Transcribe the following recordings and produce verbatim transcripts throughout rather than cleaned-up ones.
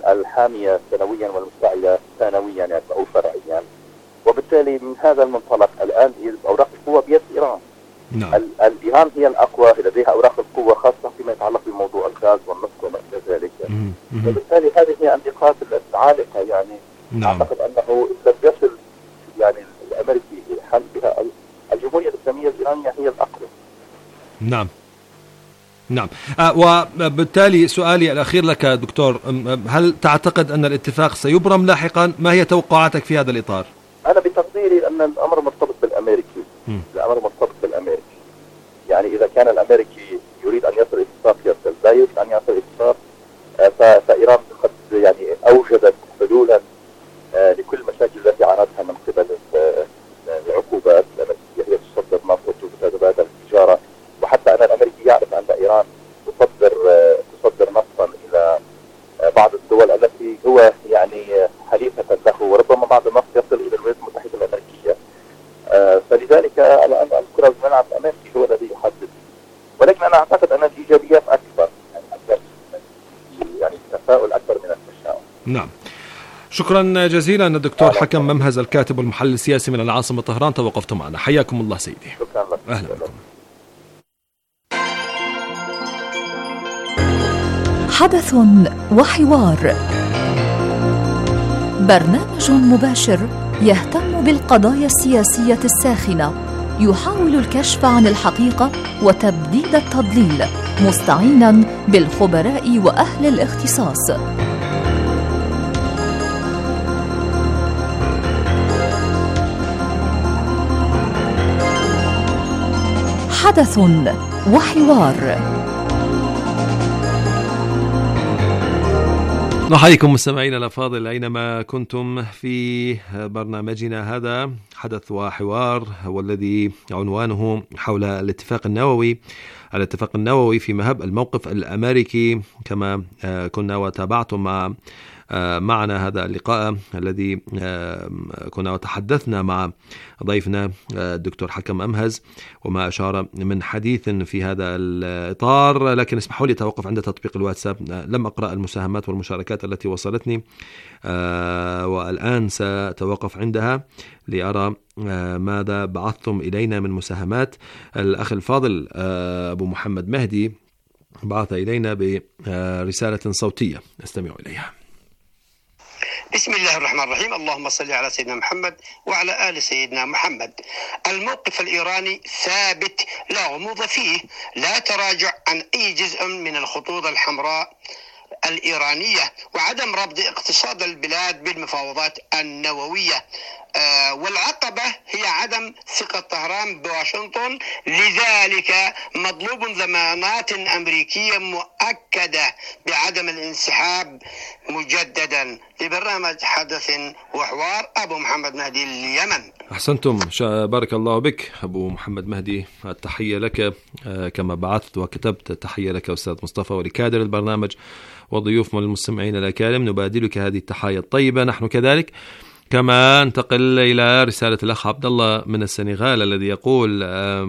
الحامية سنويا والمشتعلة ثانويا يعني أو فرعيا. وبالتالي من هذا المنطلق الآن أوراق القوة بيد إيران. نعم. إيران هي الأقوى، لديها أوراق القوة خاصة فيما يتعلق بموضوع الغاز والنفط وما إلى ذلك. وبالتالي هذه هي النقاط العالقة يعني. نعم. أعتقد أنه لم يصل يعني الأمريكي حل بها. الجمهورية الإسلامية الإيرانية هي الأقوى. نعم نعم. آه وبالتالي سؤالي الأخير لك دكتور، هل تعتقد أن الاتفاق سيبرم لاحقا؟ ما هي توقعاتك في هذا الإطار؟ أنا بتقديري أن الأمر مرتبط بالأمريكي. م. الأمر مرتبط بالأمريكي. يعني إذا كان الأمريكي يريد أن يصل اتفاق يصل، لا يريد أن يصل اتفاق آه فإيران قد يعني أوجدت حلولا آه لكل المشاكل التي عانتها من قبل العقوبات التي هي تصدر نفط وتتبادل التجارة. وحتى أن الأمريكي يعرف أن إيران تصدر آه تصدر نفطا إلى آه بعض الدول التي هو يعني حليفة له، وربما بعض النفط يصل إلى الولايات المتحدة الأمريكية. آه فلذلك الآن الكرة الملعب الأمريكي هو الذي يحدد، ولكن أنا أعتقد أن الإيجابيات أكبر، يعني أكبر يعني تفاؤل أكبر من التشاؤم. نعم. شكرا جزيلا الدكتور حكم ممهز الكاتب والمحلل السياسي من العاصمة طهران، توقفت معنا. حياكم الله سيدي. شكرا لك. أهلا بكم. حدث وحوار، برنامج مباشر يهتم بالقضايا السياسية الساخنة، يحاول الكشف عن الحقيقة وتبديد التضليل، مستعينا بالخبراء وأهل الاختصاص. حدث وحوار. نحييكم مستمعينا الأفاضل أينما كنتم في برنامجنا هذا حدث وحوار، والذي عنوانه حول الاتفاق النووي الاتفاق النووي في مهب الموقف الأمريكي، كما كنا وتابعتم مع معنا هذا اللقاء الذي كنا وتحدثنا مع ضيفنا الدكتور حكم ممهز وما أشار من حديث في هذا الإطار. لكن اسمحوا لي توقف عند تطبيق الواتساب، لم أقرأ المساهمات والمشاركات التي وصلتني، والآن سأتوقف عندها لأرى ماذا بعثتم إلينا من مساهمات. الأخ الفاضل أبو محمد مهدي بعث إلينا برسالة صوتية نستمع إليها. بسم الله الرحمن الرحيم. اللهم صل على سيدنا محمد وعلى آل سيدنا محمد. الموقف الإيراني ثابت لا غموض فيه، لا تراجع عن أي جزء من الخطوط الحمراء الإيرانية، وعدم ربط اقتصاد البلاد بالمفاوضات النووية. آه والعقبة هي عدم ثقة طهران بواشنطن، لذلك مطلوب ضمانات أمريكية مؤكدة بعدم الانسحاب مجددا. لبرنامج حدث وحوار، أبو محمد مهدي اليمن. أحسنتم، بارك الله بك أبو محمد مهدي، التحية لك كما بعثت وكتبت. تحية لك أستاذ مصطفى ولكادر البرنامج وضيوف من المستمعين الأكارم، نبادلك هذه التحية الطيبة نحن كذلك. كما انتقل إلى رسالة الأخ عبد الله من السنغال الذي يقول: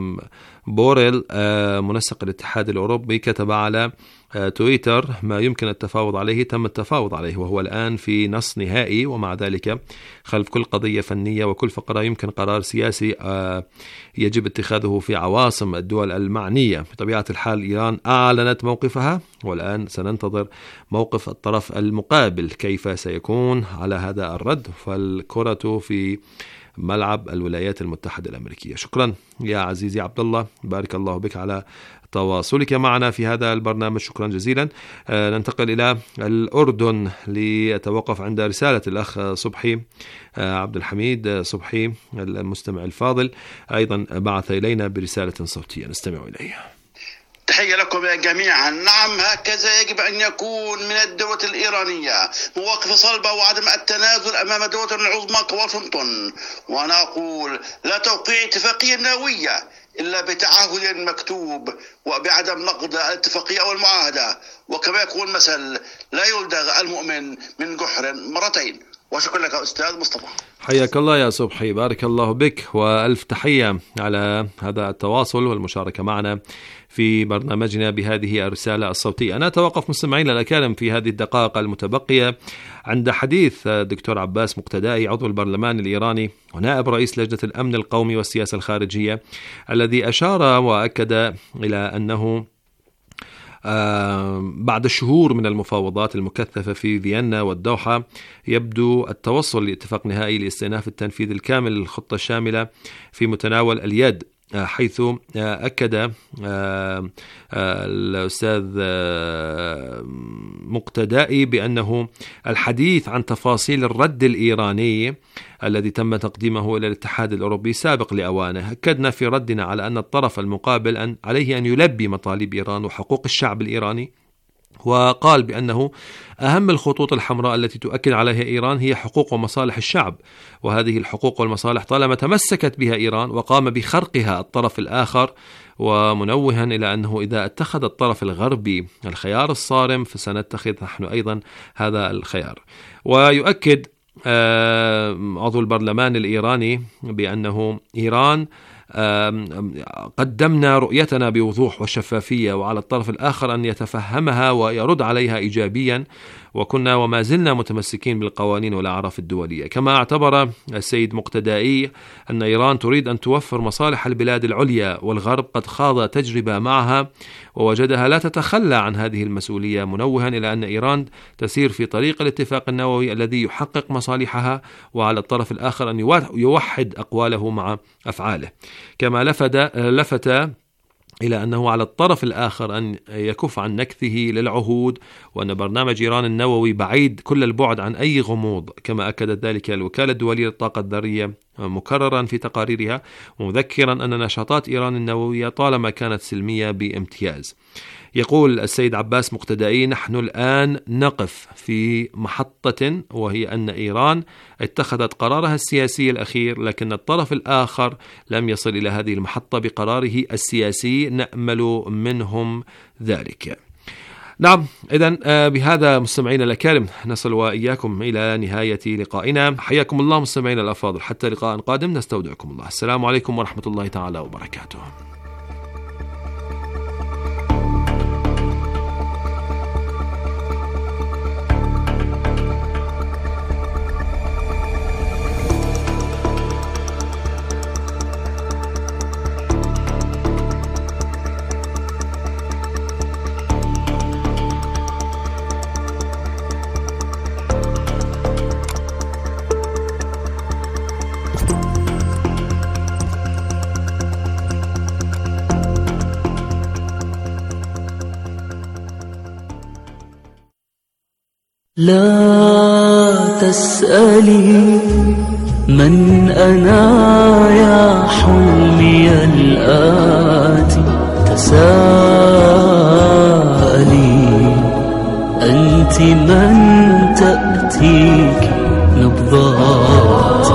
بوريل منسق الاتحاد الأوروبي كتب على تويتر ما يمكن التفاوض عليه تم التفاوض عليه، وهو الآن في نص نهائي، ومع ذلك خلف كل قضية فنية وكل فقرة يمكن قرار سياسي يجب اتخاذه في عواصم الدول المعنية. بطبيعة الحال إيران أعلنت موقفها، والآن سننتظر موقف الطرف المقابل كيف سيكون على هذا الرد، فالكرة في ملعب الولايات المتحدة الأمريكية. شكرا يا عزيزي عبد الله، بارك الله بك على تواصلك معنا في هذا البرنامج، شكرا جزيلا. آه ننتقل إلى الأردن ليتوقف عند رسالة الأخ صبحي آه عبد الحميد صبحي المستمع الفاضل، أيضا بعث إلينا برسالة صوتية نستمع إليها. تحية لكم يا جميعا. نعم، هكذا يجب أن يكون من الدولة الإيرانية، مواقف صلبة وعدم التنازل أمام الدولة العظمى كواشنطن. وأنا أقول لا توقيع اتفاقية نووية إلا بتعهد مكتوب وبعدم نقض الاتفاقية أو المعاهدة، وكما يقول مثل لا يلدغ المؤمن من جحر مرتين. وشكرا لك أستاذ مصطفى. حياك الله يا صبحي، بارك الله بك، وألف تحية على هذا التواصل والمشاركة معنا في برنامجنا بهذه الرسالة الصوتية. أنا أتوقف مستمعين الأكارم في هذه الدقائق المتبقية عند حديث الدكتور عباس مقتدائي عضو البرلمان الإيراني ونائب رئيس لجنة الأمن القومي والسياسة الخارجية، الذي أشار وأكد إلى أنه آه بعد شهور من المفاوضات المكثفة في فيينا والدوحة يبدو التوصل لاتفاق نهائي لاستئناف التنفيذ الكامل للخطة الشاملة في متناول اليد، حيث أكد الأستاذ مقتدائي بأنه الحديث عن تفاصيل الرد الإيراني الذي تم تقديمه إلى الاتحاد الأوروبي سابق لأوانه. أكدنا في ردنا على أن الطرف المقابل أن عليه أن يلبي مطالب إيران وحقوق الشعب الإيراني، وقال بأنه أهم الخطوط الحمراء التي تؤكد عليها إيران هي حقوق ومصالح الشعب، وهذه الحقوق والمصالح طالما تمسكت بها إيران وقام بخرقها الطرف الآخر، ومنوها إلى أنه إذا اتخذ الطرف الغربي الخيار الصارم فسنتخذ نحن أيضا هذا الخيار. ويؤكد عضو البرلمان الإيراني بأنه إيران قدمنا رؤيتنا بوضوح وشفافية، وعلى الطرف الآخر أن يتفهمها ويرد عليها إيجابيا، وكنا وما زلنا متمسكين بالقوانين والأعراف الدولية. كما اعتبر السيد مقتدائي أن إيران تريد أن توفر مصالح البلاد العليا، والغرب قد خاض تجربة معها ووجدها لا تتخلى عن هذه المسؤولية، منوها إلى أن إيران تسير في طريق الاتفاق النووي الذي يحقق مصالحها، وعلى الطرف الآخر أن يوحد أقواله مع أفعاله. كما لفت لفت إلى أنه على الطرف الآخر أن يكف عن نكثه للعهود، وأن برنامج إيران النووي بعيد كل البعد عن أي غموض، كما أكدت ذلك الوكالة الدولية للطاقة الذرية مكررا في تقاريرها، مذكرا أن نشاطات إيران النووية طالما كانت سلمية بامتياز. يقول السيد عباس مقتدائي: نحن الآن نقف في محطة، وهي أن إيران اتخذت قرارها السياسي الأخير، لكن الطرف الآخر لم يصل إلى هذه المحطة بقراره السياسي، نأمل منهم ذلك. نعم، إذن بهذا مستمعين الأكارم نصل وإياكم إلى نهاية لقائنا. حياكم الله مستمعين الأفاضل، حتى لقاء قادم نستودعكم الله. السلام عليكم ورحمة الله تعالى وبركاته. لا تسألي من أنا يا حلمي الآتي، تساءلي أنت من تأتيك نبضات.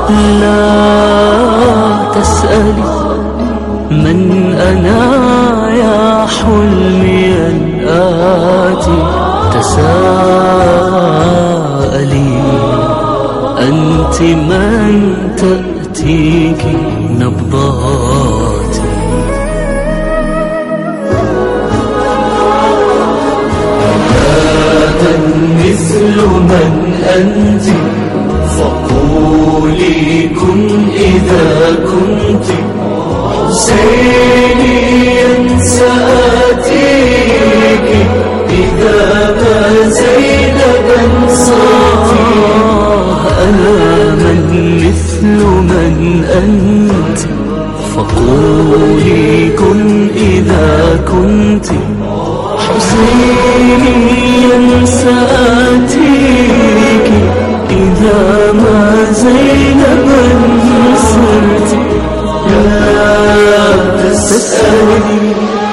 لا تسألي من أنا يا حلمي الآتي، تساءلي أنت من تأتيك نبضاتي. لا مثل من أنت فقولي كن إذا كنت حسيني سآتيك إذا ما زينبا صاتي. أنا من مثل من أنت فقولي كن إذا كنت حسيني سآتيك إذا ما زينبا صرت. لا تسألي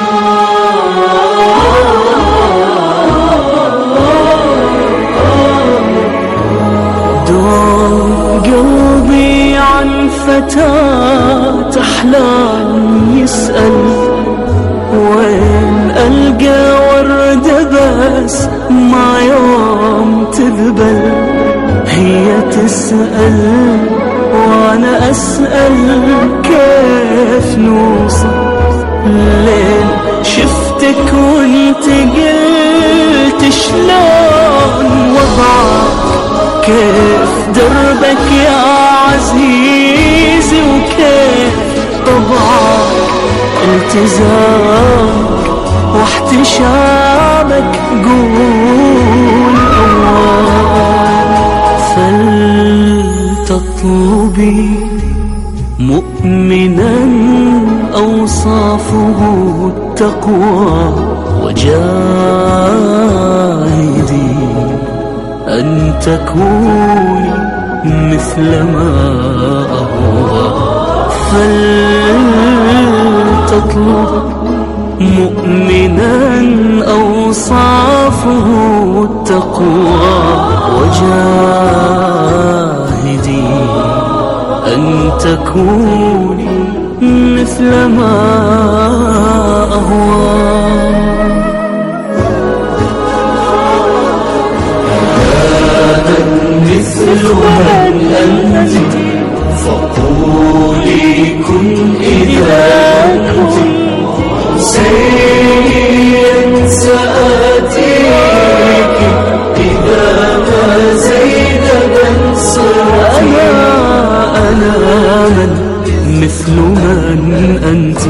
فتاة أحلام يسأل وين ألقى وردة بس ما يوم تذبل. هي تسأل وانا اسأل كيف نوصل لين شفتك وانت قلت شلون وضعك كيف دربك يا عزيزي وكيف طبعك التزامك واحتشامك قول أول فلتطلبي مؤمنا أوصافه التقوى وجاهدي أن تكوني مثل ما أهوى فلتطلب مؤمنا أوصافه التقوى وجاهدي أن تكوني مثل ما أهوى مثل من أنت فقولي كن إذا كنت حسين سآتيك إذا ما زينبا صرت أنا من مثل من أنت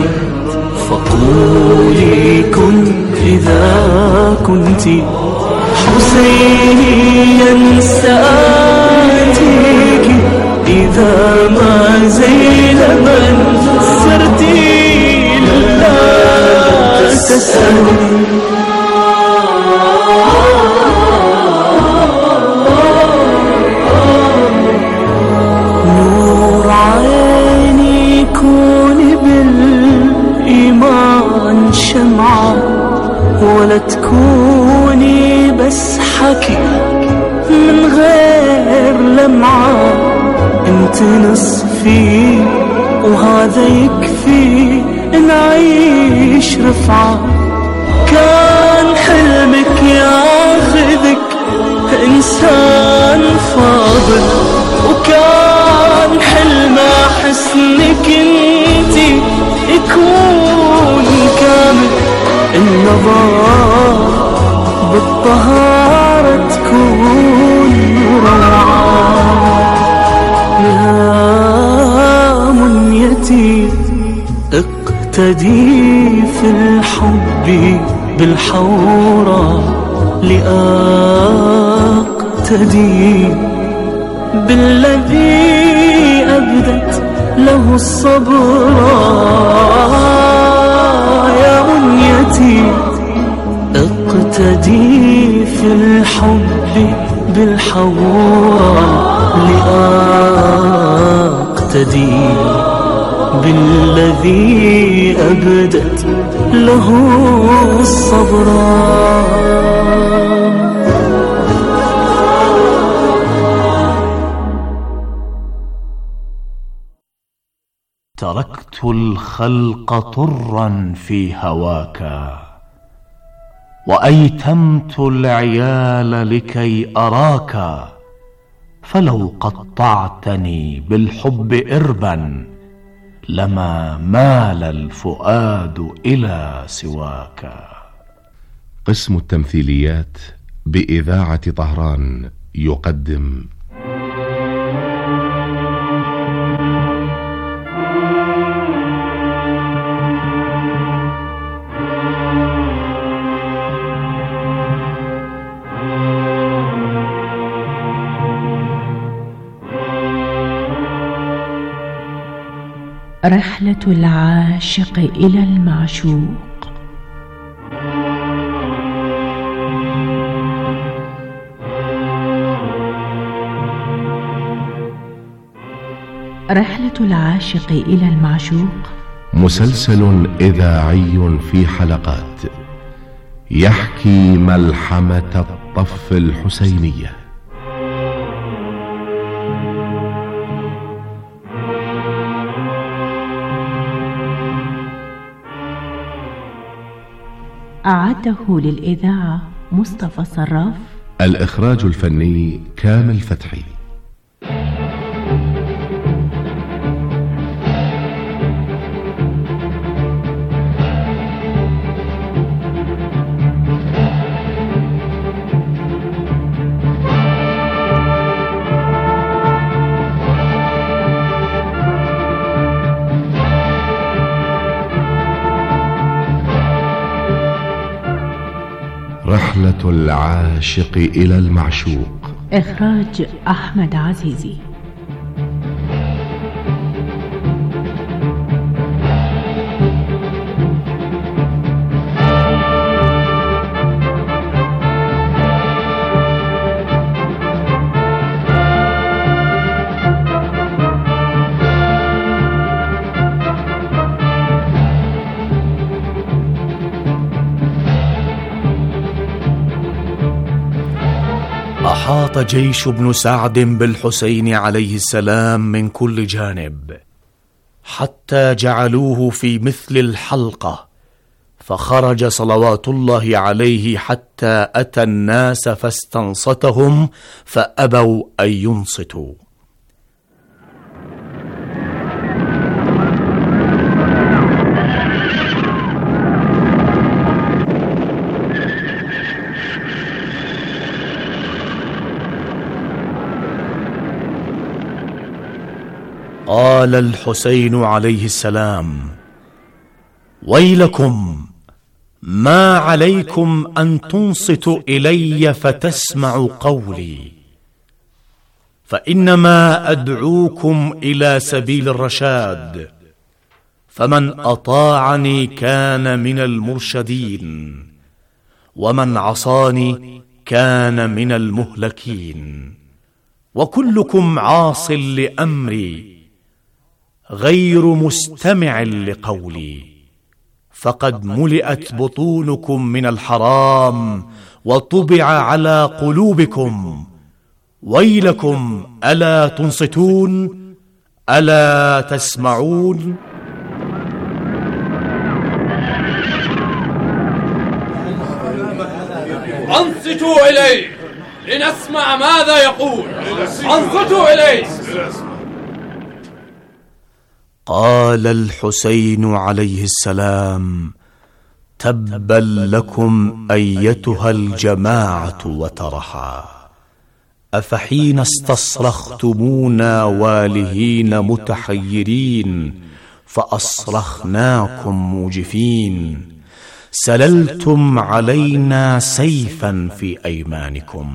فقولي كن إذا كنت حسينيا سآتيك إذا ما زينبا صرت لا تسأل نور عيني كوني بالإيمان شمعة ولا تكوني بس حكي من غير لمعة انت نصفي وهذا يكفي نعيش رفعة كان حلمك ياخذك انسان فاضل وكان حلم حسنك انتي يكون كامل النظر بالطهارة تكون روعة يا منيتي اقتدي في الحب بالحورى لأقتدي بالذي أبدت له الصبر يا منيتي اقتدي في الحب بالحورى لأقتدي بالذي أبدت له الصبر تركت الخلق طرا في هواك وأيتمت العيال لكي أراك فلو قطعتني بالحب إربا لما مال الفؤاد إلى سواك. قسم التمثيليات بإذاعة طهران يقدم رحلة العاشق إلى المعشوق. رحلة العاشق إلى المعشوق مسلسل إذاعي في حلقات يحكي ملحمة الطف الحسينية. أعده للإذاعة مصطفى صراف. الإخراج الفني كامل فتحي. رحلة العاشق إلى المعشوق. إخراج أحمد عزيزي. أحاط جيش بن سعد بالحسين عليه السلام من كل جانب، حتى جعلوه في مثل الحلقة، فخرج صلوات الله عليه حتى أتى الناس فاستنصتهم فأبوا أن ينصتوا. قال الحسين عليه السلام: ويلكم، ما عليكم أن تنصتوا إلي فتسمعوا قولي، فإنما أدعوكم إلى سبيل الرشاد، فمن أطاعني كان من المرشدين، ومن عصاني كان من المهلكين، وكلكم عاص لأمري غير مستمع لقولي، فقد ملئت بطونكم من الحرام وطبع على قلوبكم. ويلكم، ألا تنصتون؟ ألا تسمعون؟ أنصتوا إليه لنسمع ماذا يقول. أنصتوا إليه. قال الحسين عليه السلام: تبا لكم أيتها الجماعة وترحا، أفحين استصرختمونا والهين متحيرين فأصرخناكم موجفين، سللتم علينا سيفا في أيمانكم،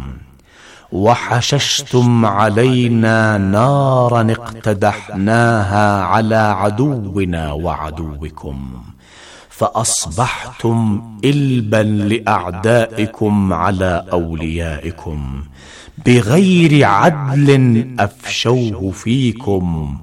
وحششتم علينا نارا اقتدحناها على عدونا وعدوكم، فأصبحتم إلبا لأعدائكم على أوليائكم، بغير عدل أفشوه فيكم،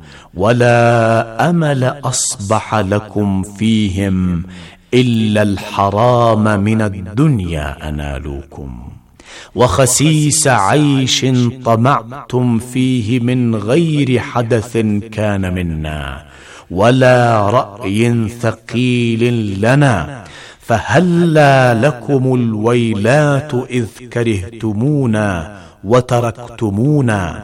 ولا أمل أصبح لكم فيهم إلا الحرام من الدنيا أنالوكم، وخسيس عيش طمعتم فيه من غير حدث كان منا، ولا رأي ثقيل لنا، فهلا لكم الويلات إذ كرهتمونا وتركتمونا،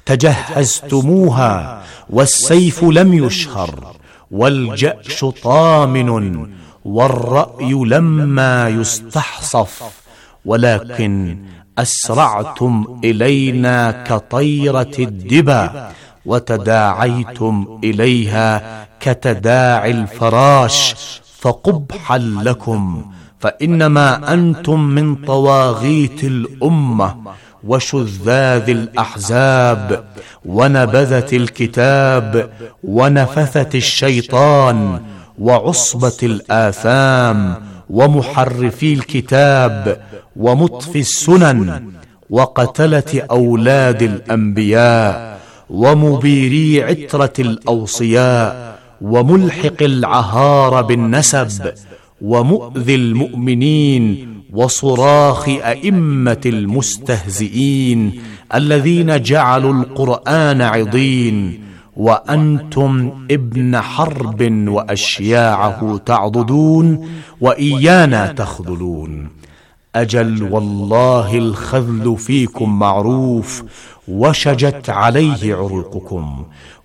تجهزتموها والسيف لم يشهر، والجأش طامن، والرأي لما يستحصف، ولكن أسرعتم إلينا كطيرة الدبا، وتداعيتم إليها كتداعي الفراش، فقبحا لكم، فإنما أنتم من طواغيت الأمة وشذاذ الأحزاب، ونبذة الكتاب، ونفثة الشيطان، وعصبة الآثام، ومحرفي الكتاب، ومطفي السنن، وقتلة أولاد الأنبياء، ومبيري عترة الأوصياء، وملحق العهار بالنسب، ومؤذي المؤمنين، وصراخ أئمة المستهزئين الذين جعلوا القرآن عضين، وأنتم ابن حرب وأشياعه تعضدون، وإيانا تخذلون. أجل والله الخذل فيكم معروف، وشجت عليه عروقكم،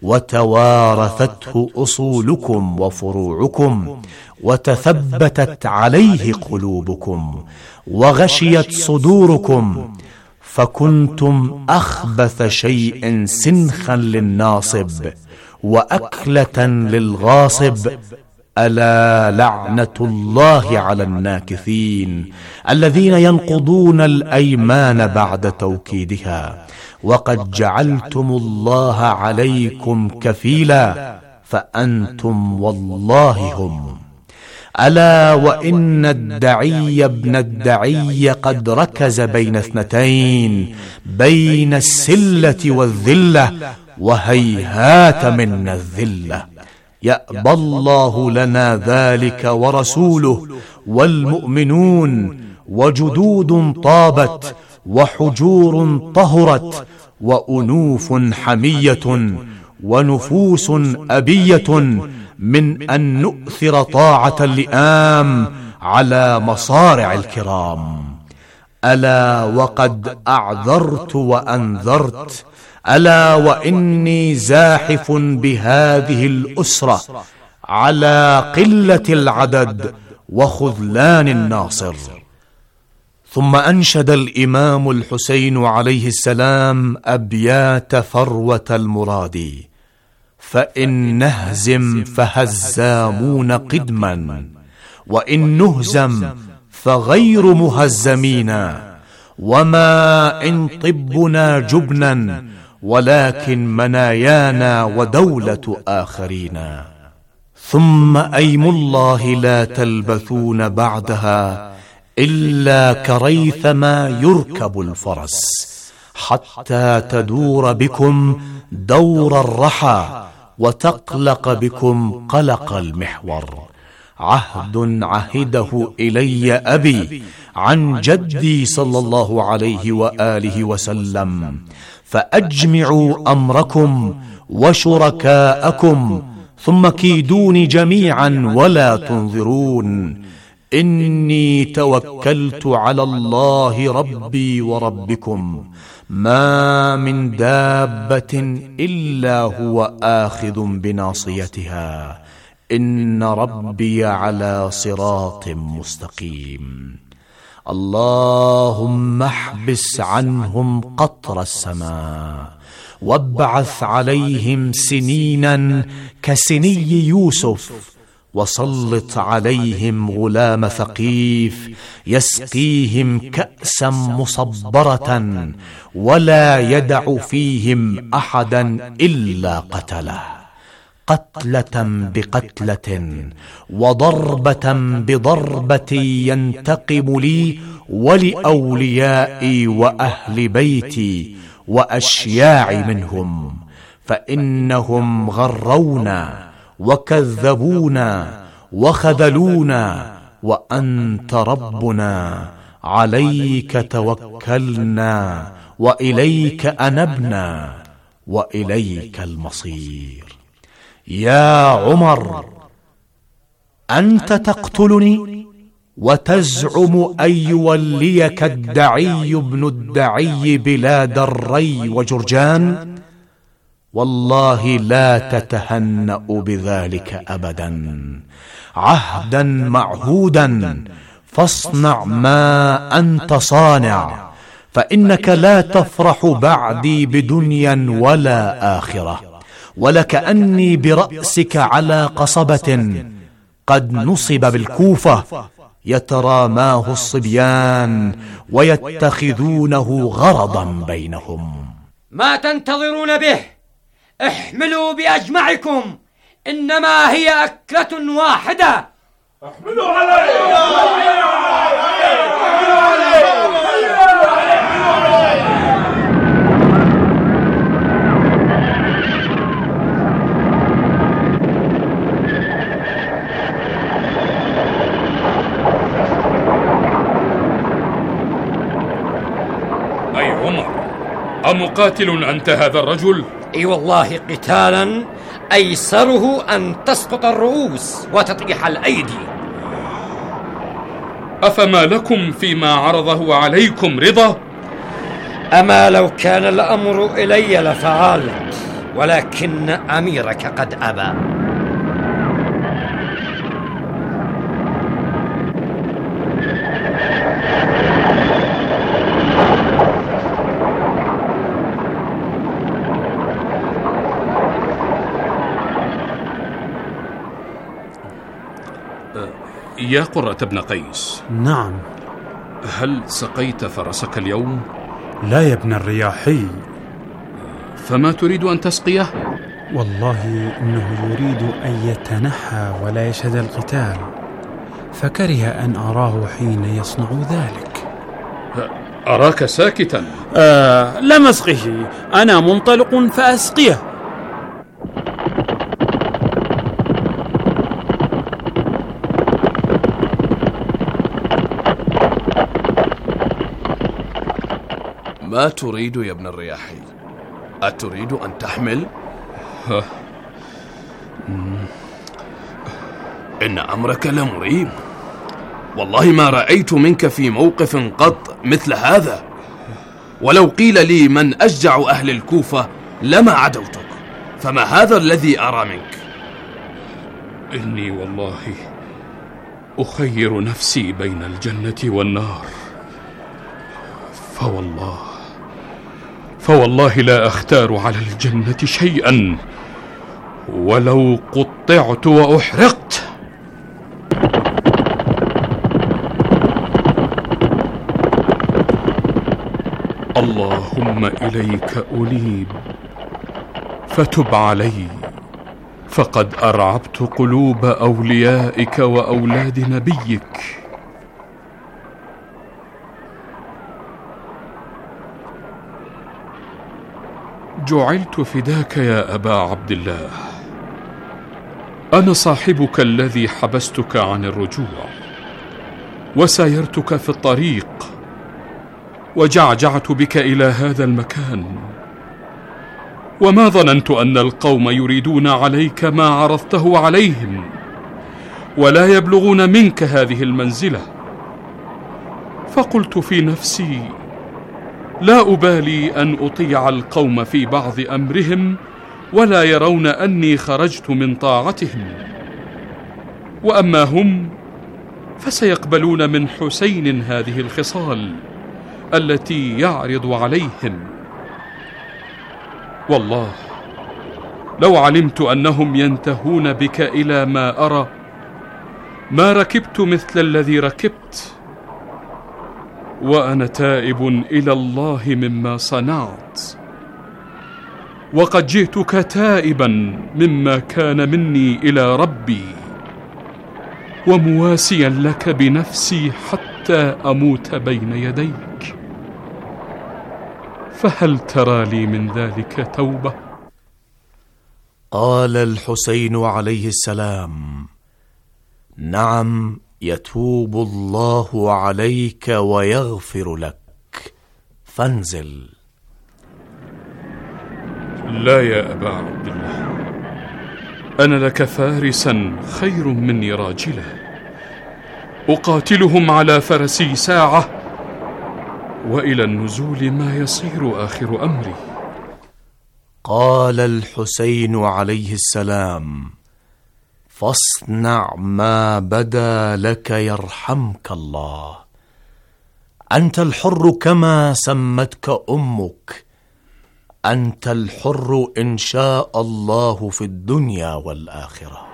وتوارثته أصولكم وفروعكم، وتثبتت عليه قلوبكم، وغشيت صدوركم، فكنتم أخبث شيء سنخا للناصب، وأكلة للغاصب، ألا لعنة الله على الناكثين الذين ينقضون الأيمان بعد توكيدها وقد جعلتم الله عليكم كفيلا فأنتم والله هم. ألا وإن الدعي ابن الدعي قد ركز بين اثنتين، بين السلة والذلة، وهيهات من الذلة. يأبى الله لنا ذلك ورسوله والمؤمنون، وجدود طابت وحجور طهرت وأنوف حمية ونفوس أبية من أن نؤثر طاعة اللئام على مصارع الكرام. ألا وقد أعذرت وأنذرت، ألا وإني زاحف بهذه الأسرة على قلة العدد وخذلان الناصر. ثم أنشد الإمام الحسين عليه السلام أبيات فروة المرادي: فإن نهزم فهزامون قدما، وإن نهزم فغير مهزمين، وما إن طبنا جبنا ولكن منايانا ودولة آخرين. ثم أيم الله لا تلبثون بعدها إلا كريثما يركب الفرس، حتى تدور بكم دور الرحى وتقلق بكم قلق المحور. عهد عهده إلي أبي عن جدي صلى الله عليه وآله وسلم، فأجمعوا أمركم وشركاءكم ثم كيدوني جميعا ولا تنظرون. إني توكلت على الله ربي وربكم، ما من دابة إلا هو آخذ بناصيتها، إن ربي على صراط مستقيم. اللهم احبس عنهم قطر السماء، وابعث عليهم سنينا كسني يوسف، وسلط عليهم غلام ثقيف يسقيهم كأسا مصبرة، ولا يدع فيهم أحدا إلا قتله، قتلة بقتلة وضربة بضربة ينتقم لي ولأوليائي وأهل بيتي وأشياعي منهم، فإنهم غرونا وكذبونا وخذلونا، وأنت ربنا عليك توكلنا وإليك أنبنا وإليك المصير. يا عمر، أنت تقتلني وتزعم أن يوليك الدعي ابن الدعي بلاد الري وجرجان؟ والله لا تتهنأ بذلك أبدا، عهدا معهودا، فاصنع ما أنت صانع، فإنك لا تفرح بعدي بدنيا ولا آخرة، ولكأني برأسك على قصبة قد نصب بالكوفة، يتراماه الصبيان ويتخذونه غرضا بينهم. ما تنتظرون به؟ احملوا بأجمعكم، إنما هي أكلة واحدة. احملوا عليه. أي عمر، أمقاتل أنت هذا الرجل؟ اي والله قتالا ايسره ان تسقط الرؤوس وتطيح الايدي. افما لكم فيما عرضه عليكم رضا؟ اما لو كان الامر الي لفعلت، ولكن اميرك قد ابى. يا قرة بن قيس. نعم. هل سقيت فرسك اليوم؟ لا يا ابن الرياحي. فما تريد أن تسقيه؟ والله إنه يريد أن يتنحى ولا يشهد القتال، فكره أن أراه حين يصنع ذلك. أراك ساكتا. آه لم أسقه، أنا منطلق فأسقيه. ما تريد يا ابن الرياحي؟ أتريد أن تحمل؟ إن أمرك لمريب، والله ما رأيت منك في موقف قط مثل هذا، ولو قيل لي من أشجع أهل الكوفة لما عدوتك، فما هذا الذي أرى منك؟ إني والله أخير نفسي بين الجنة والنار، فوالله فوالله لا أختار على الجنة شيئا ولو قطعت وأحرقت. اللهم إليك أنيب فتب علي، فقد أرعبت قلوب أوليائك وأولاد نبيك. جعلت فداك يا أبا عبد الله، أنا صاحبك الذي حبستك عن الرجوع وسايرتك في الطريق وجعجعت بك إلى هذا المكان، وما ظننت أن القوم يريدون عليك ما عرضته عليهم ولا يبلغون منك هذه المنزلة، فقلت في نفسي لا أبالي أن أطيع القوم في بعض أمرهم ولا يرون أني خرجت من طاعتهم، وأما هم فسيقبلون من حسين هذه الخصال التي يعرض عليهم. والله لو علمت أنهم ينتهون بك إلى ما أرى ما ركبت مثل الذي ركبت، وأنا تائب إلى الله مما صنعت، وقد جئتك تائبا مما كان مني إلى ربي، ومواسيا لك بنفسي حتى أموت بين يديك، فهل ترى لي من ذلك توبة؟ قال الحسين عليه السلام: نعم، يتوب الله عليك ويغفر لك، فانزل. لا يا أبا عبد الله، أنا لك فارسا خير مني راجلة، أقاتلهم على فرسي ساعة، وإلى النزول ما يصير آخر أمري. قال الحسين عليه السلام: فاصنع ما بدا لك يرحمك الله، أنت الحر كما سمتك أمك، أنت الحر إن شاء الله في الدنيا والآخرة.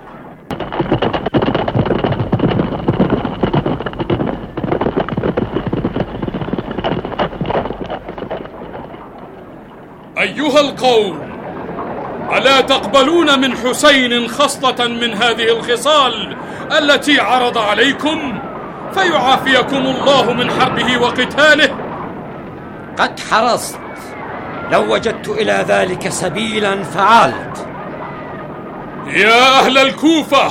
أيها القوم، ألا تقبلون من حسين خصلة من هذه الخصال التي عرض عليكم فيعافيكم الله من حربه وقتاله؟ قد حرصت، لو وجدت إلى ذلك سبيلا فعلت. يا أهل الكوفة،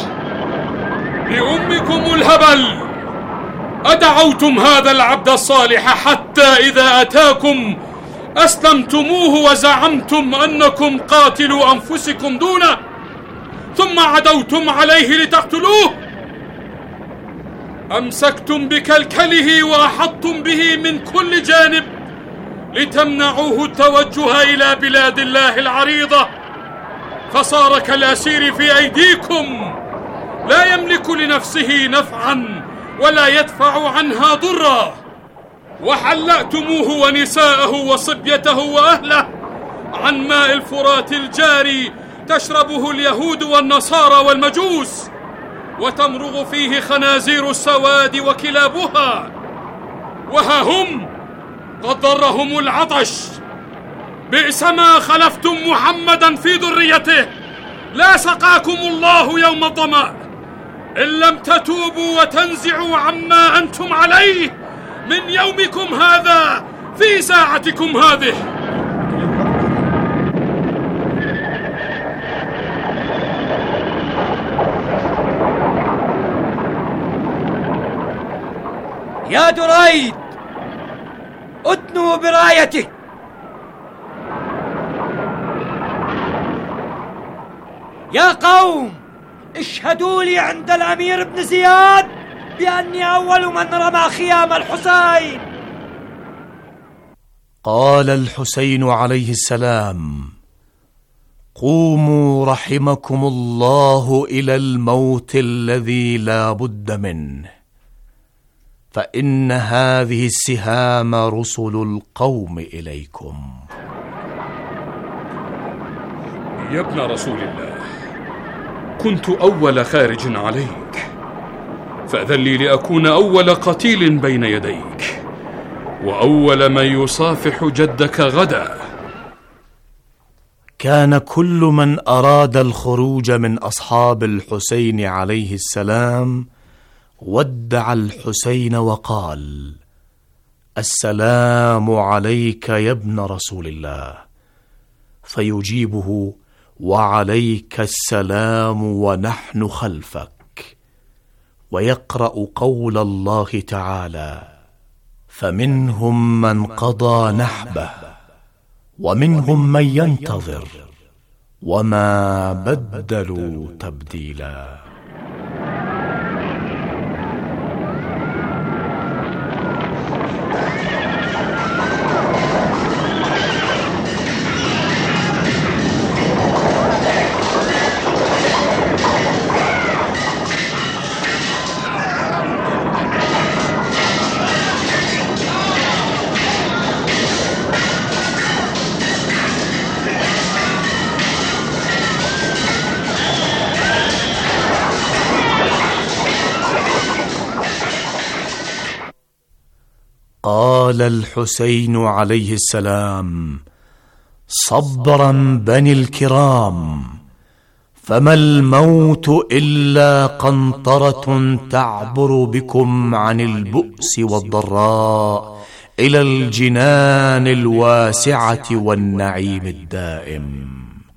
لأمكم الهبل، أدعوتم هذا العبد الصالح حتى إذا أتاكم أسلمتموه وزعمتم أنكم قاتلوا أنفسكم دونه، ثم عدوتم عليه لتقتلوه؟ أمسكتم بكلكله وأحطتم به من كل جانب لتمنعوه التوجه إلى بلاد الله العريضة، فصار كالأسير في أيديكم، لا يملك لنفسه نفعا ولا يدفع عنها ضرا، وحلأتموه ونساءه وصبيته وأهله عن ماء الفرات الجاري تشربه اليهود والنصارى والمجوس، وتمرغ فيه خنازير السواد وكلابها، وها هم قد ضرهم العطش. بئس ما خلفتم محمدا في ذريته، لا سقاكم الله يوم الظمأ إن لم تتوبوا وتنزعوا عما أنتم عليه من يومكم هذا في ساعتكم هذه. يا دريد، أدنوا برايتك. يا قوم، اشهدوا لي عند الأمير ابن زياد بأني أول من رمى خيام الحسين. قال الحسين عليه السلام: قوموا رحمكم الله إلى الموت الذي لا بد منه، فإن هذه السهام رسل القوم إليكم. يا ابن رسول الله، كنت أول خارج عليك، فأذن لي لأكون أول قتيل بين يديك، وأول من يصافح جدك غدا. كان كل من أراد الخروج من أصحاب الحسين عليه السلام ودع الحسين وقال: السلام عليك يا ابن رسول الله، فيجيبه: وعليك السلام ونحن خلفك، ويقرأ قول الله تعالى: فمنهم من قضى نحبه ومنهم من ينتظر وما بدلوا تبديلا. قال الحسين عليه السلام: صبرا بني الكرام، فما الموت إلا قنطرة تعبر بكم عن البؤس والضراء إلى الجنان الواسعة والنعيم الدائم.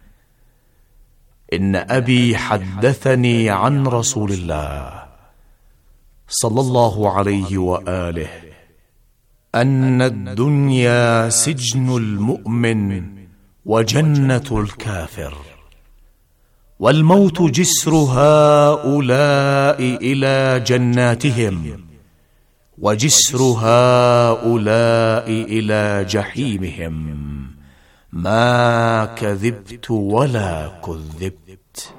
إن أبي حدثني عن رسول الله صلى الله عليه وآله أن الدنيا سجن المؤمن وجنة الكافر، والموت جسر هؤلاء إلى جناتهم، وجسر هؤلاء إلى جحيمهم. ما كذبت ولا كذبت.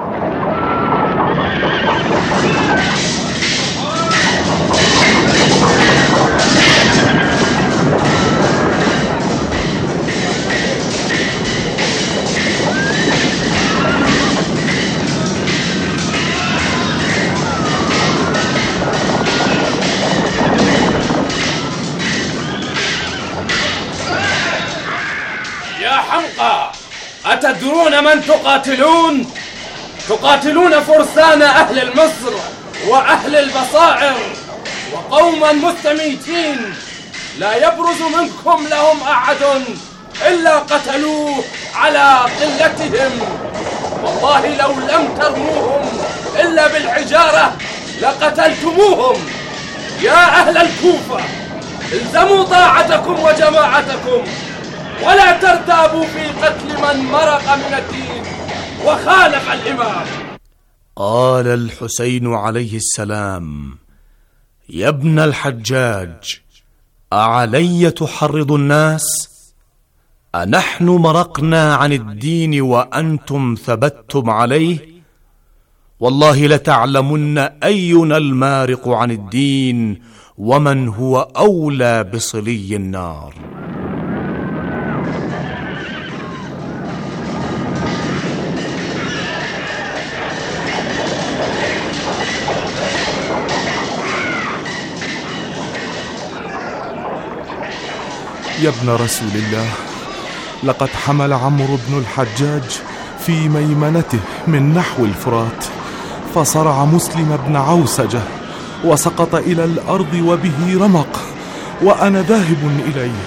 أتدرون من تقاتلون؟ تقاتلون فرسان أهل المصر وأهل البصائر، وقوما مستميتين لا يبرز منكم لهم أحد إلا قتلوه على قلتهم. والله لو لم ترموهم إلا بالحجارة لقتلتموهم. يا أهل الكوفة، الزموا طاعتكم وجماعتكم، ولا ترتابوا في قتل من مرق من الدين وخالف الإمام. قال الحسين عليه السلام: يا ابن الحجاج، أعلي تحرض الناس؟ أنحن مرقنا عن الدين وأنتم ثبتتم عليه؟ والله لتعلمن أينا المارق عن الدين ومن هو أولى بصلي النار. يا ابن رسول الله، لقد حمل عمرو بن الحجاج في ميمنته من نحو الفرات، فصرع مسلم بن عوسجة وسقط إلى الأرض وبه رمق، وأنا ذاهب إليه.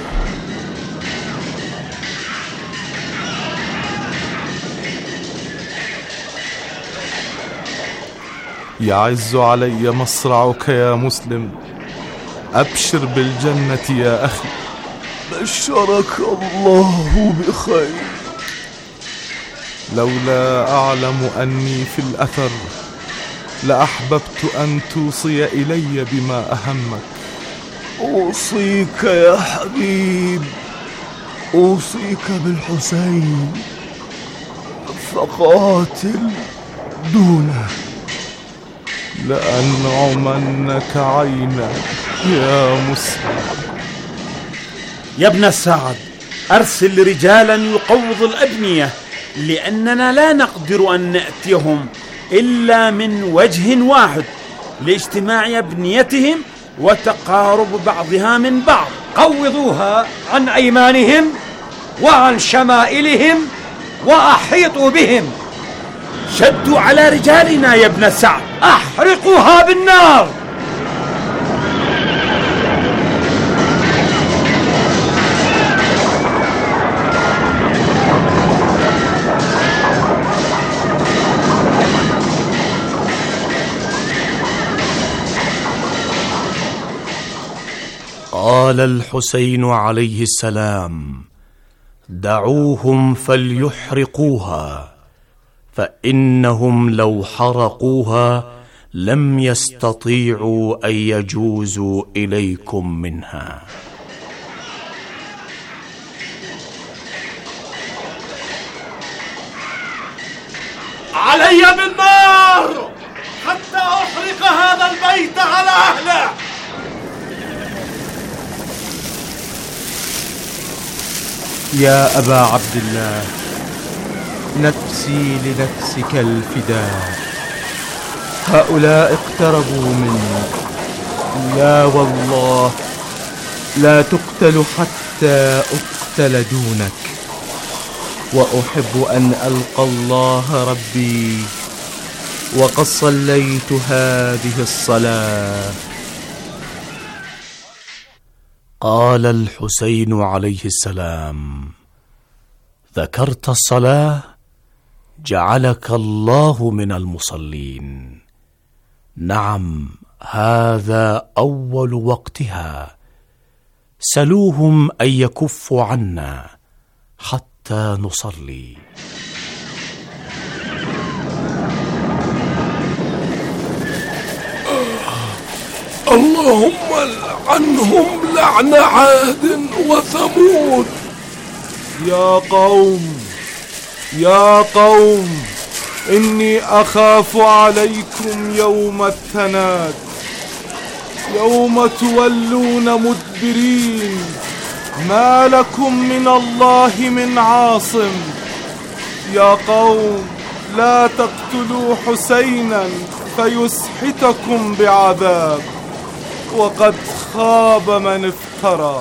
يعز علي مصرعك يا مسلم، أبشر بالجنة يا أخي. بشرك الله بخير. لولا أعلم أني في الأثر لأحببت أن توصي إلي بما أهمك. أوصيك يا حبيب، أوصيك بالحسين، فقاتل دونه. لأنعمنك عينا يا مسلم. يا ابن السعد، أرسل رجالا يقوض الأبنية، لأننا لا نقدر أن نأتيهم إلا من وجه واحد لاجتماع أبنيتهم وتقارب بعضها من بعض. قوضوها عن أيمانهم وعن شمائلهم وأحيطوا بهم. شدوا على رجالنا يا ابن السعد، أحرقوها بالنار. قال الحسين عليه السلام: دعوهم فليحرقوها، فإنهم لو حرقوها لم يستطيعوا أن يجوزوا إليكم منها. علي بالنار حتى أحرق هذا البيت على أهله. يا أبا عبد الله، نفسي لنفسك الفداء. هؤلاء اقتربوا مني، لا والله لا تقتل حتى أقتل دونك، وأحب أن ألقى الله ربي وقد صليت هذه الصلاة. قال الحسين عليه السلام: ذكرت الصلاة جعلك الله من المصلين. نعم، هذا أول وقتها. سلوهم أن يكفوا عنا حتى نصلي. اللهم لعنهم لعن عاد وثمود. يا قوم يا قوم، إني أخاف عليكم يوم التناد، يوم تولون مدبرين، ما لكم من الله من عاصم. يا قوم، لا تقتلوا حسينا فيسحتكم بعذاب، وقد خاب من افترى.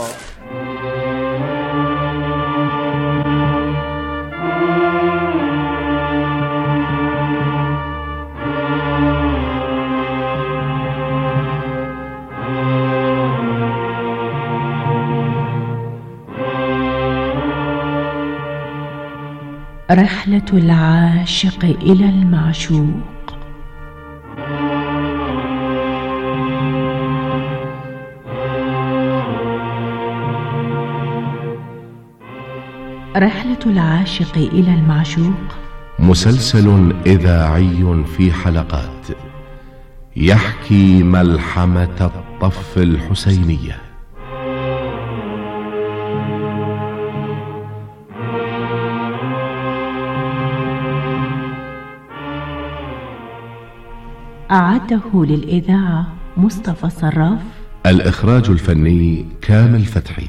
رحلة العاشق إلى المعشوق. رحلة العاشق إلى المعشوق مسلسل إذاعي في حلقات يحكي ملحمة الطف الحسينية. أعده للإذاعة مصطفى صراف. الإخراج الفني كامل فتحي.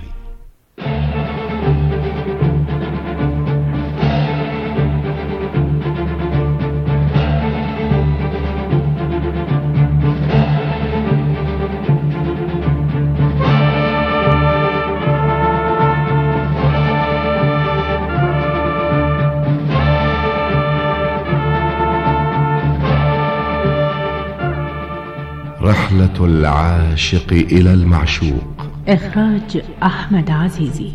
رحلة العاشق إلى المعشوق. إخراج أحمد عزيزي.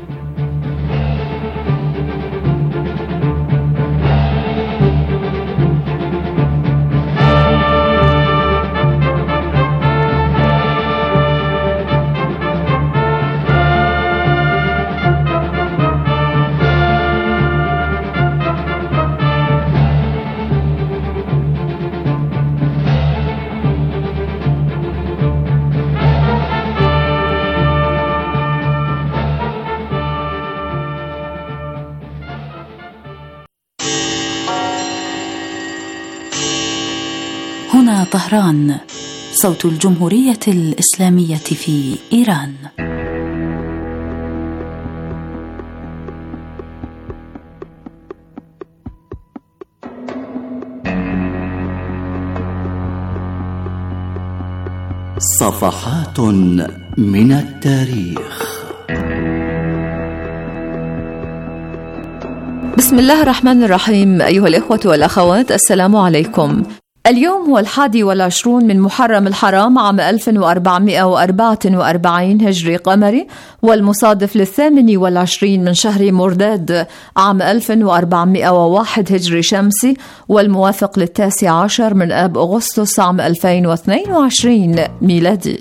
هنا طهران، صوت الجمهورية الإسلامية في إيران. صفحات من التاريخ. بسم الله الرحمن الرحيم. أيها الإخوة والأخوات، السلام عليكم. اليوم هو الحادي والعشرون من محرم الحرام عام ألف وأربعمائة وأربعة وأربعين هجري قمري، والمصادف للثامن والعشرين من شهر مرداد عام ألف وأربعمائة وواحد هجري شمسي، والموافق للتاسع عشر من آب أغسطس عام ألفين واثنين وعشرين ميلادي.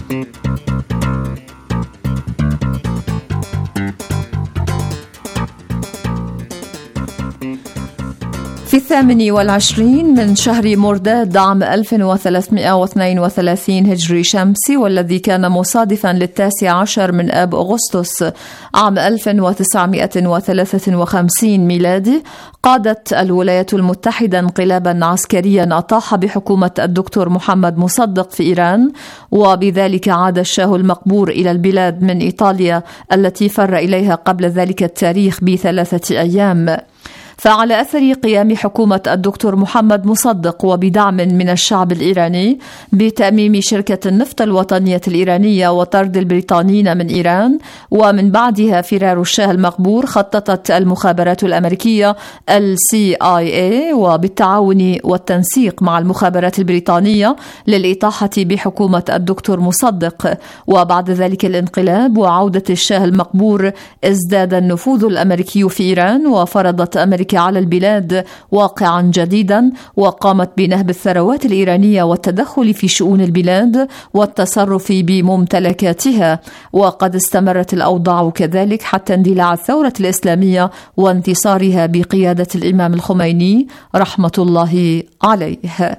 في الثامن والعشرين من شهر مرداد عام ألف وثلاثمائة واثنين وثلاثين هجري شمسي، والذي كان مصادفا للتاسع عشر من آب أغسطس عام ألف وتسعمائة وثلاثة وخمسين ميلادي، قادت الولايات المتحدة انقلابا عسكريا أطاح بحكومة الدكتور محمد مصدق في إيران، وبذلك عاد الشاه المقبور إلى البلاد من إيطاليا التي فر إليها قبل ذلك التاريخ بثلاثة أيام. فعلى أثر قيام حكومة الدكتور محمد مصدق وبدعم من الشعب الإيراني بتأميم شركة النفط الوطنية الإيرانية وطرد البريطانيين من إيران، ومن بعدها فرار الشاه المقبور، خططت المخابرات الأمريكية ال سي آي إيه وبالتعاون والتنسيق مع المخابرات البريطانية للإطاحة بحكومة الدكتور مصدق. وبعد ذلك الانقلاب وعودة الشاه المقبور، ازداد النفوذ الأمريكي في إيران، وفرضت أمريكا على البلاد واقعا جديدا، وقامت بنهب الثروات الإيرانية والتدخل في شؤون البلاد والتصرف بممتلكاتها. وقد استمرت الأوضاع كذلك حتى اندلاع الثورة الإسلامية وانتصارها بقيادة الإمام الخميني رحمة الله عليه.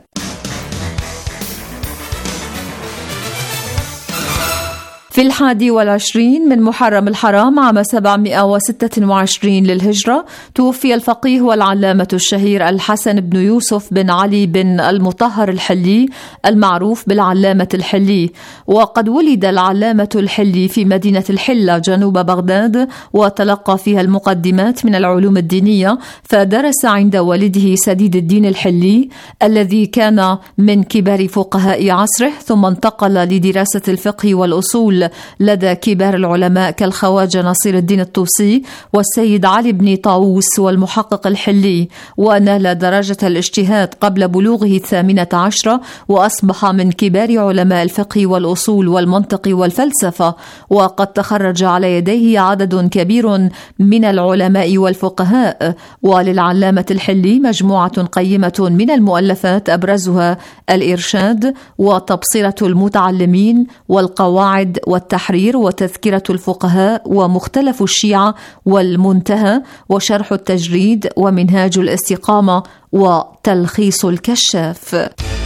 في الحادي والعشرين من محرم الحرام عام سبعمائة وستة وعشرين للهجرة، توفي الفقيه والعلامة الشهير الحسن بن يوسف بن علي بن المطهر الحلي، المعروف بالعلامة الحلي. وقد ولد العلامة الحلي في مدينة الحلة جنوب بغداد، وتلقى فيها المقدمات من العلوم الدينية، فدرس عند والده سديد الدين الحلي الذي كان من كبار فقهاء عصره، ثم انتقل لدراسة الفقه والأصول لدى كبار العلماء كالخواجة نصير الدين الطوسي والسيد علي بن طاووس والمحقق الحلي، ونال درجة الاجتهاد قبل بلوغه الثامنة عشرة، وأصبح من كبار علماء الفقه والأصول والمنطق والفلسفة. وقد تخرج على يديه عدد كبير من العلماء والفقهاء. وللعلامة الحلي مجموعة قيمة من المؤلفات، أبرزها الإرشاد وتبصرة المتعلمين والقواعد والتحرير وتذكرة الفقهاء ومختلف الشيعة والمنتهى وشرح التجريد ومنهاج الاستقامة وتلخيص الكشاف.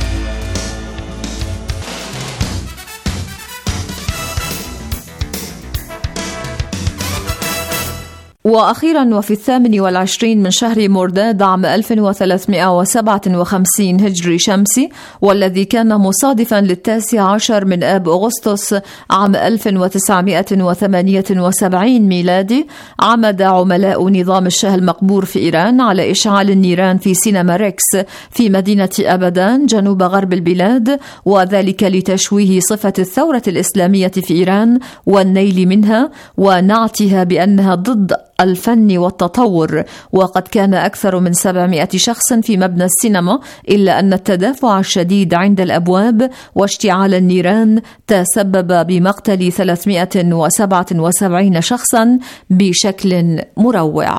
وأخيرا وفي الثامن والعشرين من شهر مرداد عام ألف وثلاثمائة وسبعة وخمسين هجري شمسي، والذي كان مصادفا للتاسع عشر من آب أغسطس عام ألف وتسعمائة وثمانية وسبعين ميلادي، عمد عملاء نظام الشاه المقبور في إيران على إشعال النيران في سينما ريكس في مدينة أبدان جنوب غرب البلاد، وذلك لتشويه صفة الثورة الإسلامية في إيران والنيل منها ونعتها بأنها ضد الفن والتطور، وقد كان أكثر من سبعمائة شخص في مبنى السينما، إلا أن التدافع الشديد عند الأبواب واشتعال النيران تسبب بمقتل ثلاثمائة وسبعة وسبعين شخصا بشكل مروع.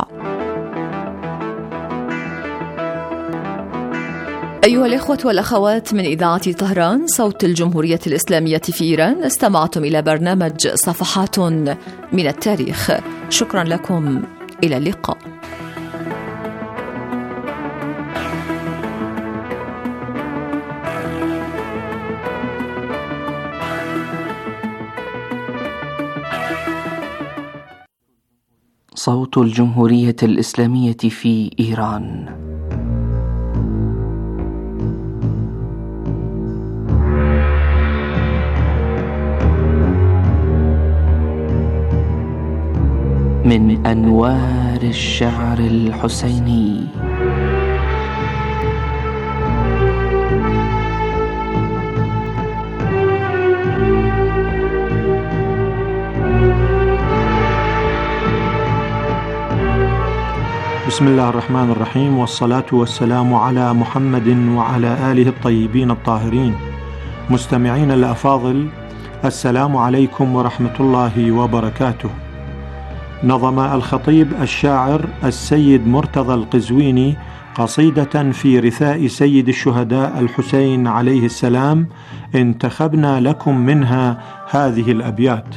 أيها الإخوة والأخوات من إذاعة طهران صوت الجمهورية الإسلامية في إيران، استمعتم إلى برنامج صفحات من التاريخ. شكرا لكم، إلى اللقاء. صوت الجمهورية الإسلامية في إيران. من أنوار الشعر الحسيني. بسم الله الرحمن الرحيم، والصلاة والسلام على محمد وعلى آله الطيبين الطاهرين. مستمعين الأفاضل، السلام عليكم ورحمة الله وبركاته. نظم الخطيب الشاعر السيد مرتضى القزويني قصيدة في رثاء سيد الشهداء الحسين عليه السلام، انتخبنا لكم منها هذه الأبيات: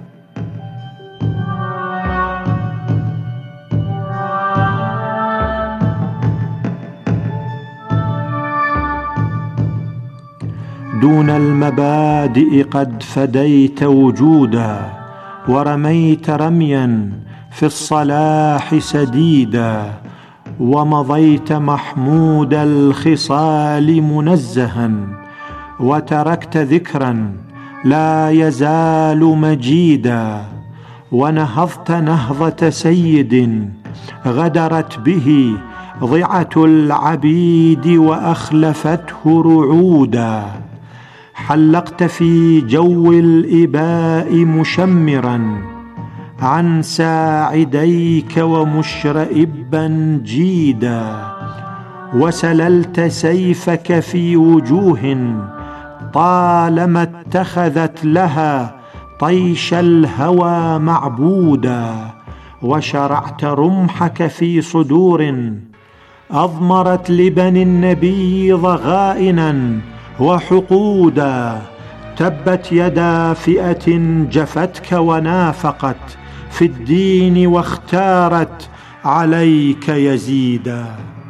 دون المبادئ قد فديت وجودا، ورميت رميا في الصلاح سديدا، ومضيت محمود الخصال منزها، وتركت ذكرا لا يزال مجيدا، ونهضت نهضة سيد غدرت به ضعة العبيد وأخلفته رعودا، حلقت في جو الإباء مشمرا عن ساعديك ومشرئبا جيدا، وسللت سيفك في وجوه طالما اتخذت لها طيش الهوى معبودا، وشرعت رمحك في صدور أضمرت لبني النبي ضغائنا وحقودا، تبت يدا فئة جفتك ونافقت في الدين واختارت عليك يزيدا.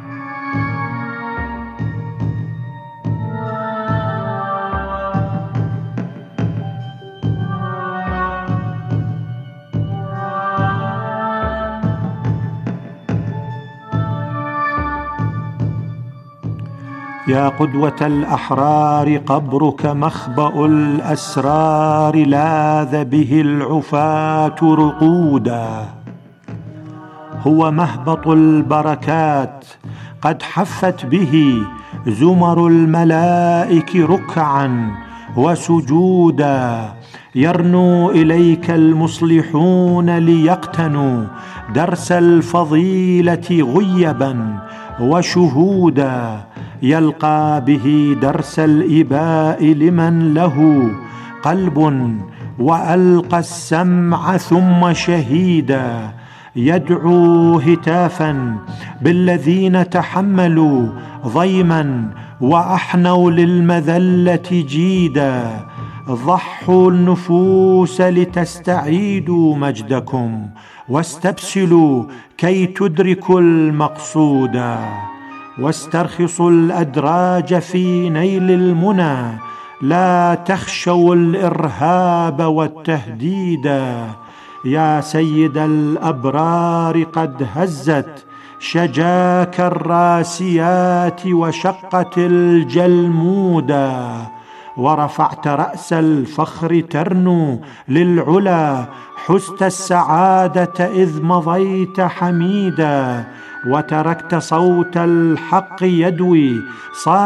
يا قدوة الأحرار قبرك مخبأ الأسرار، لاذ به العفاة رقودا، هو مهبط البركات قد حفت به زمر الملائك ركعا وسجودا، يرنو إليك المصلحون ليقتنوا درس الفضيلة غيبا وشهودا، يلقى به درس الإباء لمن له قلب وألقى السمع ثم شهيدا، يدعو هتافا بالذين تحملوا ضيما وأحنوا للمذلة جيدا، ضحوا النفوس لتستعيدوا مجدكم واستبسلوا كي تدركوا المقصودا، واسترخصوا الأدراج في نيل المنى، لا تخشوا الإرهاب والتهديدا، يا سيد الأبرار قد هزت شجاك الراسيات وشقت الجلمودا، ورفعت رأس الفخر ترنو للعلا، حزت السعادة إذ مضيت حميدا، وتركت صوت الحق يدوي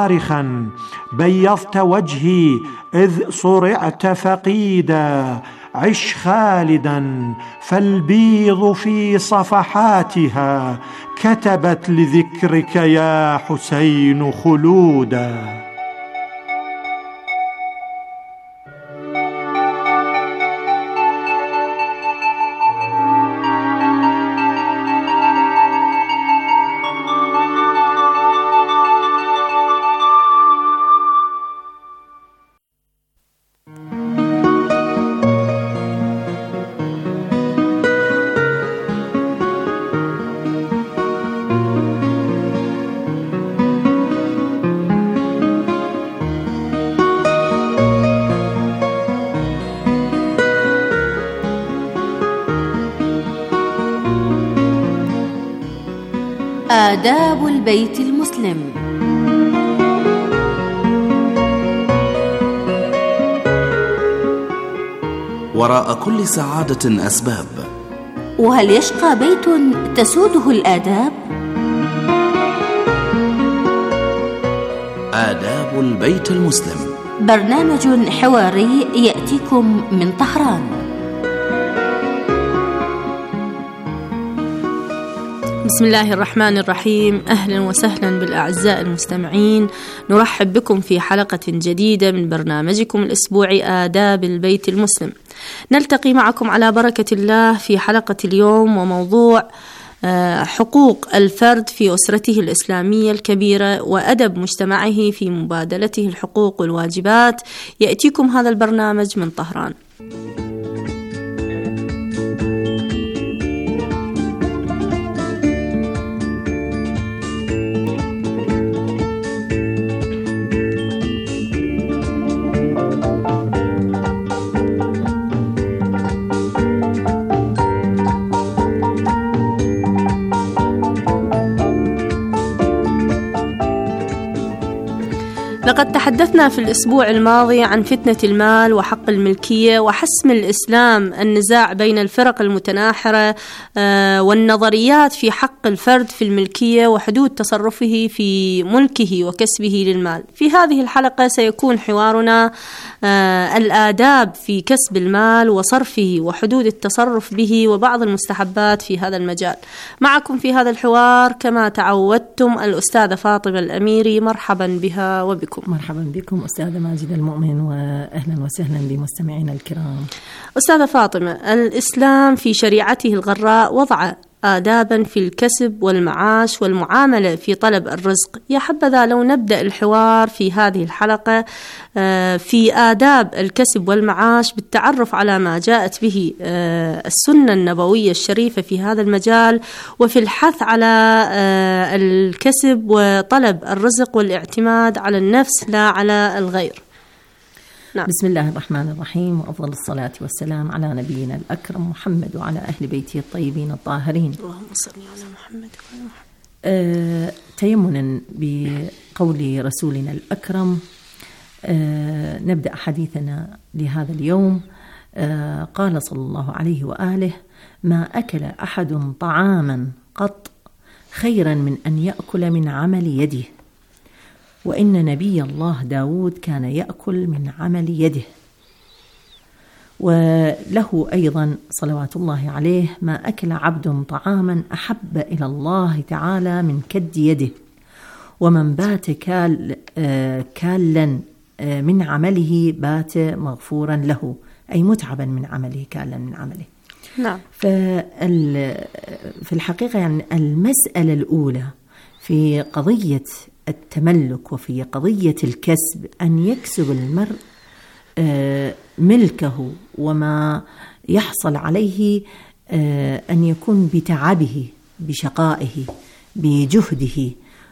صارخا، بيضت وجهي إذ صرعت فقيدا، عش خالدا فالبيض في صفحاتها كتبت لذكرك يا حسين خلودا. آداب البيت المسلم. وراء كل سعادة أسباب، وهل يشقى بيت تسوده الآداب؟ آداب البيت المسلم، برنامج حواري يأتيكم من طهران. بسم الله الرحمن الرحيم. أهلا وسهلا بالأعزاء المستمعين، نرحب بكم في حلقة جديدة من برنامجكم الأسبوعي آداب البيت المسلم. نلتقي معكم على بركة الله في حلقة اليوم، وموضوع حقوق الفرد في أسرته الإسلامية الكبيرة وأدب مجتمعه في مبادلته الحقوق والواجبات. يأتيكم هذا البرنامج من طهران. لقد تحدثنا في الأسبوع الماضي عن فتنة المال وحق الملكية وحسم الإسلام النزاع بين الفرق المتناحرة والنظريات في حق الفرد في الملكية وحدود تصرفه في ملكه وكسبه للمال. في هذه الحلقة سيكون حوارنا الآداب في كسب المال وصرفه وحدود التصرف به وبعض المستحبات في هذا المجال. معكم في هذا الحوار كما تعودتم الأستاذة فاطمة الأميري. مرحبا بها وبكم. مرحبا بكم أستاذة ماجدة المؤمن، وأهلا وسهلا بمستمعينا الكرام. أستاذة فاطمة، الإسلام في شريعته الغراء وضع آدابا في الكسب والمعاش والمعاملة في طلب الرزق. يا حبذا لو نبدأ الحوار في هذه الحلقة في آداب الكسب والمعاش بالتعرف على ما جاءت به السنة النبوية الشريفة في هذا المجال، وفي الحث على الكسب وطلب الرزق والاعتماد على النفس لا على الغير. نعم. بسم الله الرحمن الرحيم، وأفضل الصلاة والسلام على نبينا الأكرم محمد وعلى أهل بيته الطيبين الطاهرين. اللهم صل على محمد وعلى محمد. آه، تيمنا بقول رسولنا الأكرم آه، نبدأ حديثنا لهذا اليوم. آه، قال صلى الله عليه وآله: ما أكل أحد طعاما قط خيرا من أن يأكل من عمل يده، وإن نبي الله داود كان يأكل من عمل يده. وله أيضا صلوات الله عليه: ما أكل عبد طعاما أحب إلى الله تعالى من كد يده، ومن بات كال كالا من عمله بات مغفورا له، أي متعبا من عمله، كالا من عمله. نعم. في الحقيقة يعني المسألة الأولى في قضية التملك وفي قضية الكسب أن يكسب المرء ملكه وما يحصل عليه أن يكون بتعبه بشقائه بجهده،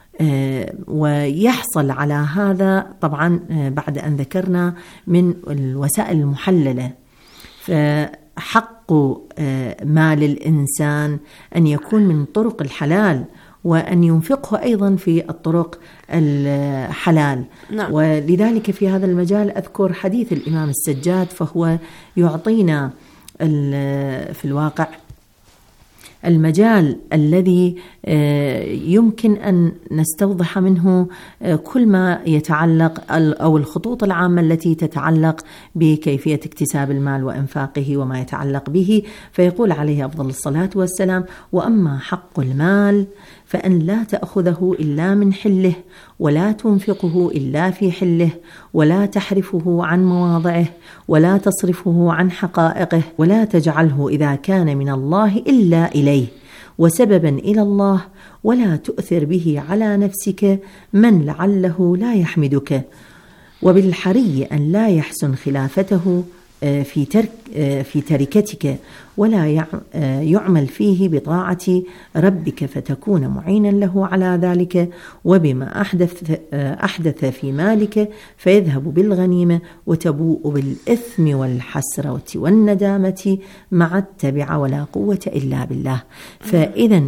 ويحصل على هذا طبعا بعد أن ذكرنا من الوسائل المحللة. فحق مال الإنسان أن يكون من طرق الحلال، وأن ينفقه أيضا في الطرق الحلال. نعم. ولذلك في هذا المجال أذكر حديث الإمام السجاد، فهو يعطينا في الواقع المجال الذي يمكن أن نستوضح منه كل ما يتعلق أو الخطوط العامة التي تتعلق بكيفية اكتساب المال وإنفاقه وما يتعلق به. فيقول عليه أفضل الصلاة والسلام: وأما حق المال فأن لا تأخذه إلا من حله، ولا تنفقه إلا في حله، ولا تحرفه عن مواضعه، ولا تصرفه عن حقائقه، ولا تجعله إذا كان من الله إلا إليه وسببا إلى الله، ولا تؤثر به على نفسك من لعله لا يحمدك، وبالحري أن لا يحسن خلافته في ترك في تركتك، ولا يعمل فيه بطاعة ربك فتكون معينا له على ذلك، وبما أحدث أحدث في مالك فيذهب بالغنيمة وتبوء بالإثم والحسرة والندامة مع التبع ولا قوة إلا بالله. فإذا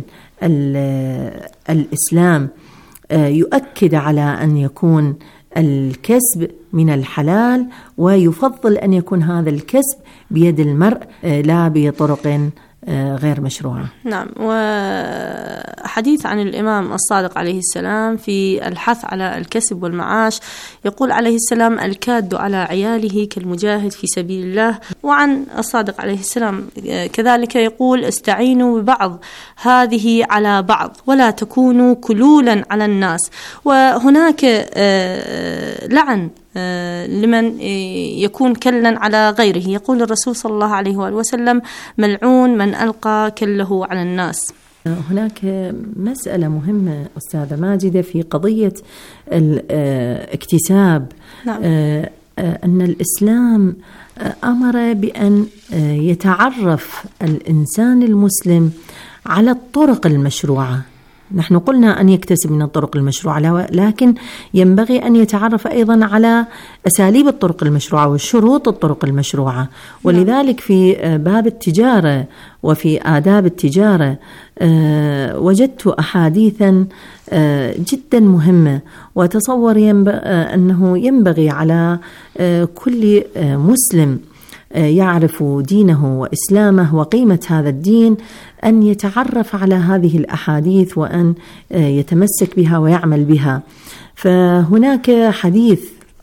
الإسلام يؤكد على أن يكون الكسب من الحلال، ويفضل أن يكون هذا الكسب بيد المرء لا بطرق غير مشروعة. نعم. وحديث عن الإمام الصادق عليه السلام في الحث على الكسب والمعاش، يقول عليه السلام: الكاد على عياله كالمجاهد في سبيل الله. وعن الصادق عليه السلام كذلك يقول: استعينوا ببعض هذه على بعض ولا تكونوا كلولا على الناس. وهناك لعن لمن يكون كلا على غيره. يقول الرسول صلى الله عليه وآله وسلم: ملعون من ألقى كله على الناس. هناك مسألة مهمة أستاذة ماجدة في قضية الاكتساب. نعم. أن الإسلام أمر بأن يتعرف الإنسان المسلم على الطرق المشروعة. نحن قلنا أن يكتسب من الطرق المشروعة، لكن ينبغي أن يتعرف أيضا على أساليب الطرق المشروعة وشروط الطرق المشروعة. ولذلك في باب التجارة وفي آداب التجارة وجدت أحاديثا جدا مهمة، وتصور أنه ينبغي على كل مسلم يعرف دينه وإسلامه وقيمة هذا الدين أن يتعرف على هذه الأحاديث وأن يتمسك بها ويعمل بها. فهناك حديث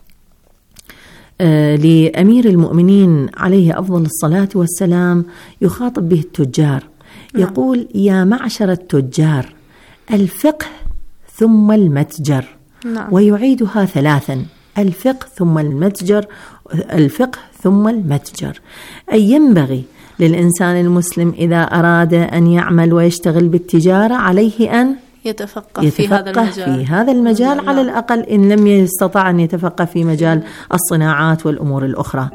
لأمير المؤمنين عليه أفضل الصلاة والسلام يخاطب به التجار، يقول: يا معشر التجار، الفقه ثم المتجر. نعم. ويعيدها ثلاثا: الفقه ثم المتجر، الفقه ثم المتجر. أي ينبغي للإنسان المسلم إذا أراد أن يعمل ويشتغل بالتجارة عليه أن يتفقه, يتفقه في هذا المجال, في هذا المجال على الأقل، إن لم يستطع أن يتفقه في مجال الصناعات والأمور الأخرى.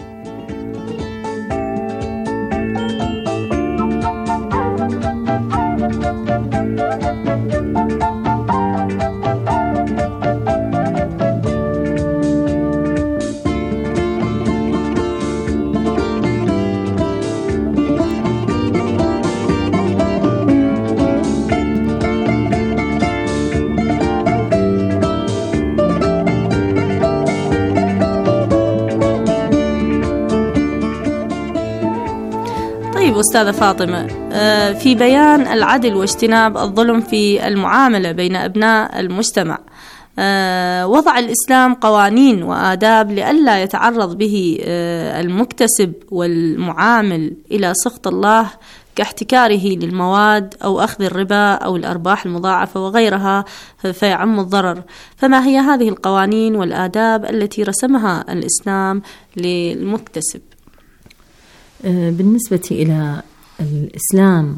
أستاذة فاطمة، في بيان العدل واجتناب الظلم في المعاملة بين أبناء المجتمع، وضع الإسلام قوانين وآداب لئلا يتعرض به المكتسب والمعامل إلى سخط الله، كاحتكاره للمواد أو أخذ الربا أو الأرباح المضاعفة وغيرها فيعم الضرر. فما هي هذه القوانين والآداب التي رسمها الإسلام للمكتسب؟ بالنسبة إلى الإسلام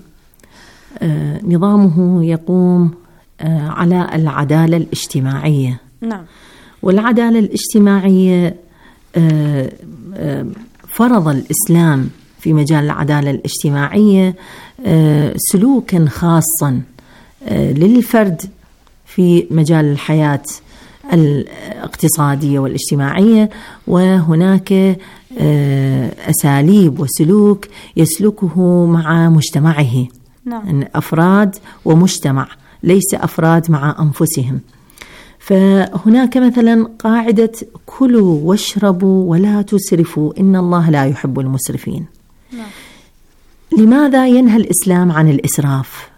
نظامه يقوم على العدالة الاجتماعية. نعم. والعدالة الاجتماعية فرض الإسلام في مجال العدالة الاجتماعية سلوكا خاصا للفرد في مجال الحياة الاقتصادية والاجتماعية، وهناك أساليب وسلوك يسلكه مع مجتمعه. نعم. أفراد ومجتمع، ليس أفراد مع أنفسهم. فهناك مثلا قاعدة: كلوا واشربوا ولا تسرفوا إن الله لا يحب المسرفين. نعم. لماذا ينهى الإسلام عن الإسراف؟